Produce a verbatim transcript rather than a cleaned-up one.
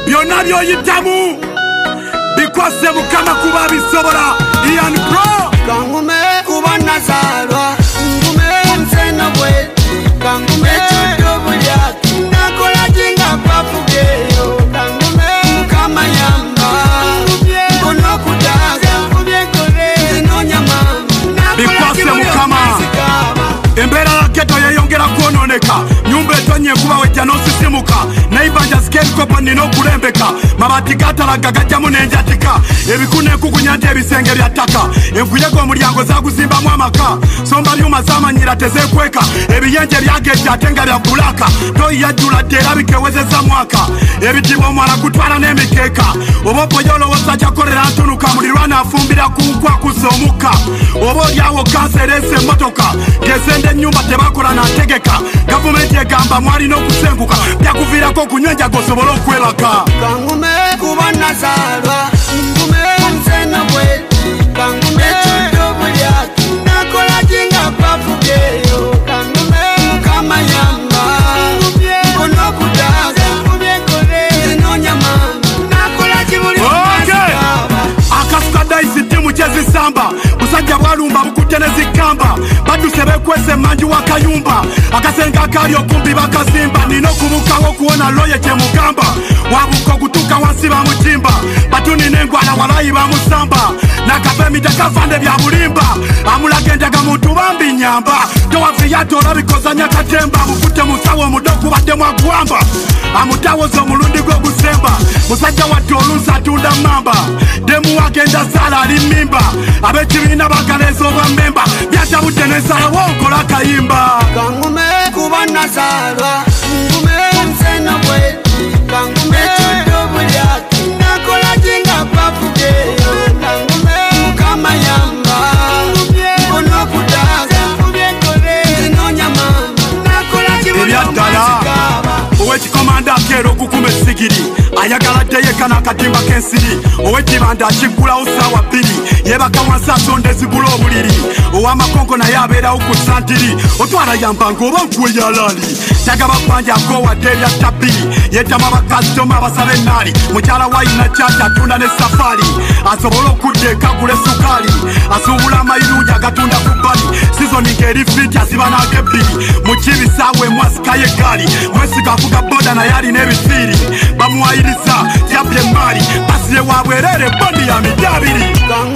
byonna byoyitamu bikose mukama kuba bisobora. Ian Pro kangume kuba nazalwa ngume nsena bwe kangume chudo bulyaki nakola jinga pafugeyo kangume kama yamba kono kudaga kubyekole no nyama bikose mukama embera raketo yeyongera kwononeka nyumba etonye kuba wejja n'osisimuka naibanja skerikopa nina okulembeka mabati gatalaga gajjamu n'enjatika ebikune kukunyanja ebisenge bya ttaka enkuyego omulyango zaguzimbamu amaka somba byuma zamanyira tezekweka ebiyenje byagejja ate nga bya bulaka toyi yajjula dde era bikewezeza mwaka ebitiibwa omwala kutwala n'emikeeka oba opoyo olowooza jakolera ntunuka mulirwana afumbira kukwakusa omukka oba olyawo kansa ereese emmotoka ng'esende ennyumba tebakola nategeka gavumenti egamba mwalina okusenguka byakuviirako okunywenja gosobole okwebaka. kangume kuba nazalwa ngume nsena bwe kangume chudo bulyaki nakola jinga pafugeyo kangume kama yamba kono kudaga kubyekole no nyama nakola kibuli akasuka daisi timu kyezisamba busajja bwalumba bukutte ne zikamba baduse bekwese manji wa kayumba akasenga akali okumbi bakazimba nina okubukawo okuwona loye kyemugamba wabuka okutuuka wansi bamukimba batuni n'engwala walayi bamusamba nakapemita kavande bya bulimba amulaga enjaga muntu bambi nyamba towaviyato olabikozanya katemba mukutte musawo omudo okubaddemu agwamba amutawoza omulundi gw'ogusemba musajja watte oluusi atunda mamba demu wagenda sala ali mimba ab'ekibiina bagaleeza obwa mmemba byatabudde n'ensalawo nkola akayimba. kangume kuba nazalwa ngume nsena bwe kangume chudo bulyaki nakola jinga pafugeyo kangume kama yamba kono kudaga kubyekole no nyama nakola kibuli owekikomanda akeera okukuma essigiri ayagala ddeyeka n'akatimba k'ensiri owekibanda akiggulawo saawa bbiri yebaka wansi asonda ezigula obuliri ow'amakonko naye abeerawo ku santiri otwala yambanga oba nkuwe yalaali tagaba bbanja akowadde eryatta bbiri yeddama abakasitoma abasaba ennaali mukyala wayina kyaki atunda ne safaali asobole okudda ekagula essukaali asuubula amayirungi agatunda ku bbali sizoni ng'eri fiti aziba n'agebbiri mu kibisaawe mwasikayo eggaali mwesiga avuga boda naye alina ebifiiri bamuwayiriza yabbye emaali basire wa bwereere bondi ya midde abiri.